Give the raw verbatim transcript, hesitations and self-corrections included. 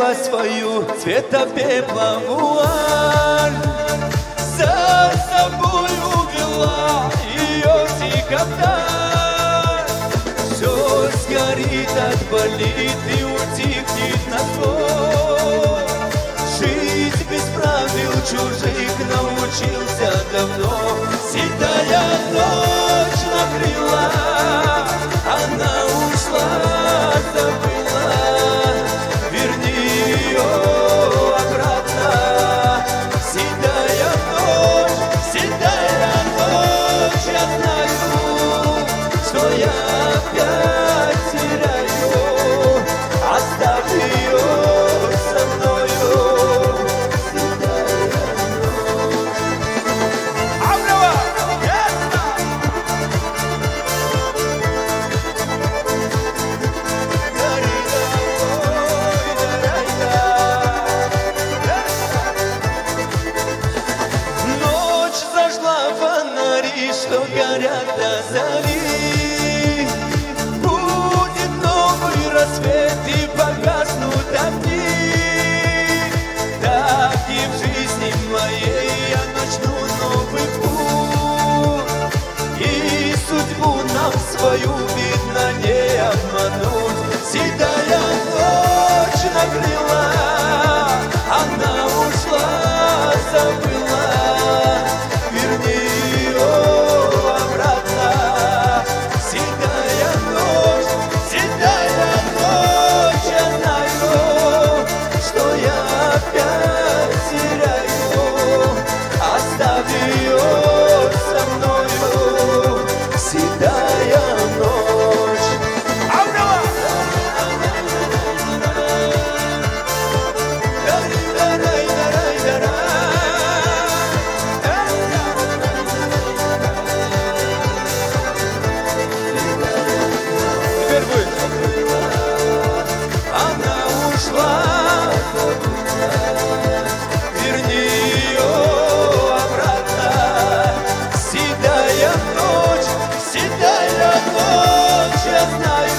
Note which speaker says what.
Speaker 1: надела свою цвета пепла вуаль, за собой увела ее тихота. Все сгорит, отболит и утихнет на зло. Жить без правил чужих научился давно. Седая ночь накрыла, она ушла, забыла. Верни ее обратно. Седая ночь, седая ночь, я знаю, что я опять теряю. Оставь ее со мною. Седая ночь. Абрава! Ночь зажгла фонари, что горят до зари. Будет новый рассвет и погаснут огни. Так и в жизни моей я начну новый путь. И судьбу нам свою, видно, не обмануть. Седая ночь накрыла, она ушла, забыла. Верни ее обратно. Седая ночь, седая ночь, я знаю, что я опять теряю. Оставь ее со мною. Седая ночь. Теперь будет. Она ушла, верни ее обратно. Седая ночь, седая ночь, я знаю.